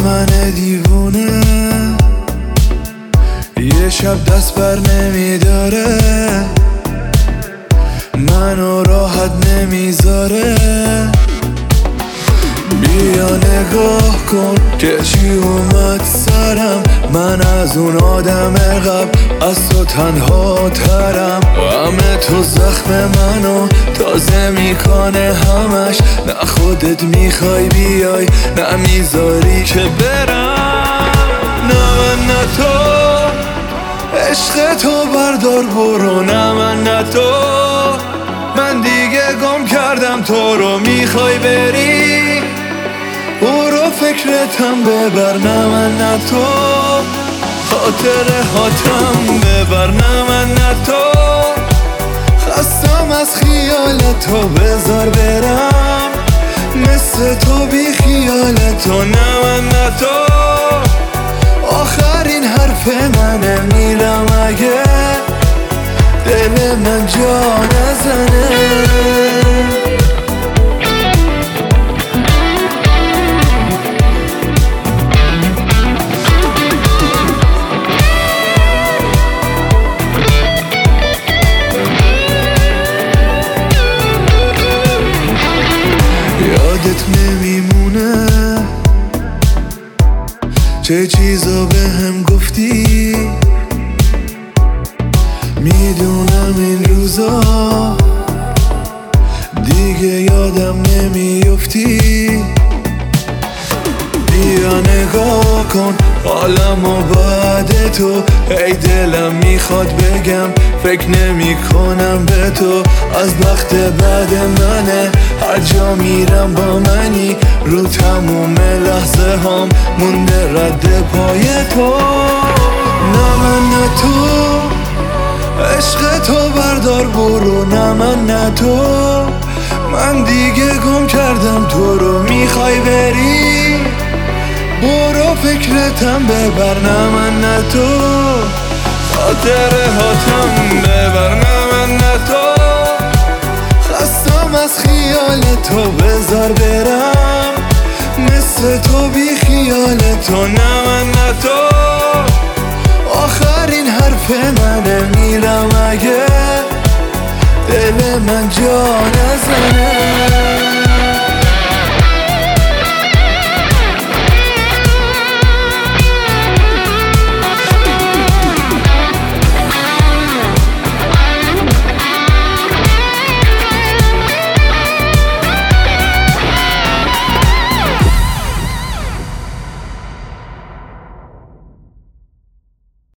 من دیوونه یه شب دست بر نمیداره، منو راحت نمیذاره. بیا نگاه کن که چی اومد سرم، من از اون آدم قبل از تو تنها ترم. همه تو زخم منو تازه میکنه همش، نه خودت میخوای بیای نه میذاری که برم. نه من نه تو، عشق تو بردار برو. نه من نه تو، من دیگه گم کردم تو رو. میخوای بری برو فکرتم ببر. نه من نه تو، خاطره هاتم ببر. نه من نه تو، خستم از خیال تو بذار برم مثل تو بی خیال تو. نه من نه تو، آخرین حرف منه میرم اگه دل من جا نزنه. یادت نمیمونه چه چیزا به هم گفتی، میدونم این روزا دیگه یادم نمیافتی. بیا نگاه کن حالمو بعد تو، ای دلم میخواد بگم فکر نمی کنم به تو. از بخت بعد منه هر جا میرم با منی، رو تموم لحظه هم مونده رد پای تو. نه من نه تو، عشق تو بردار برو. نه من نه تو، من دیگه گم کردم تو رو. میخوای بری برو فکرتم ببر. نه من نه تو، خاطره هاتم ببر. نه من نه تو، خستم از خیال تو بذار برم مثل تو بی خیال تو. نه من نه تو، آخرین حرف منه میرم اگه دل من جا نزنه.